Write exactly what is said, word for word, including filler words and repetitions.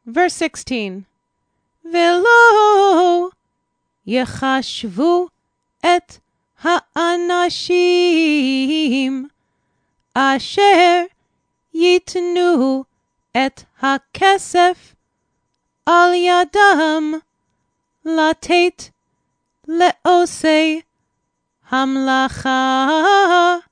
Verse sixteen. ולא יחשבו את האנשים אשר ייתנו את הכסף על ידם לתת לעושי המלאכה